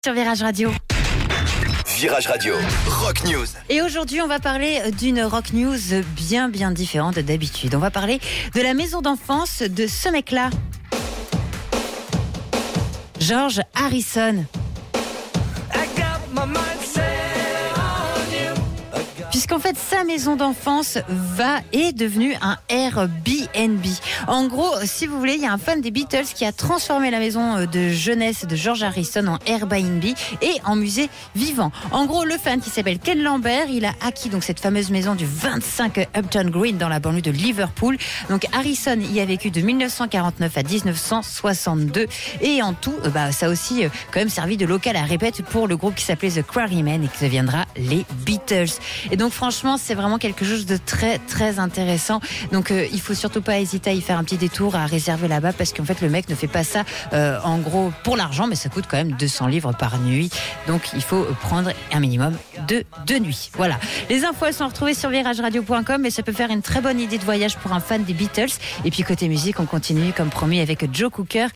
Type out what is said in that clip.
Sur Virage Radio. Virage Radio, Rock News. Et aujourd'hui, on va parler d'une Rock News bien différente d'habitude. On va parler de la maison d'enfance de ce mec-là. George Harrison. Puisqu'en fait, sa maison d'enfance est devenue un Airbnb. En gros, si vous voulez, il y a un fan des Beatles qui a transformé la maison de jeunesse de George Harrison en Airbnb et en musée vivant. En gros, le fan qui s'appelle Ken Lambert, il a acquis donc cette fameuse maison du 25 Upton Green dans la banlieue de Liverpool. Donc Harrison y a vécu de 1949 à 1962 et en tout, ça a aussi quand même servi de local à répète pour le groupe qui s'appelait The Quarrymen et qui deviendra les Beatles. Et donc franchement, c'est vraiment quelque chose de très intéressant. Donc il faut surtout pas hésiter à y faire un petit détour, à réserver là-bas, parce qu'en fait le mec ne fait pas ça en gros pour l'argent, mais ça coûte quand même 200 livres par nuit. Donc il faut prendre un minimum de 2 nuits. Voilà. Les infos elles sont retrouvées sur virageradio.com, mais ça peut faire une très bonne idée de voyage pour un fan des Beatles. Et puis côté musique, on continue comme promis avec Joe Cocker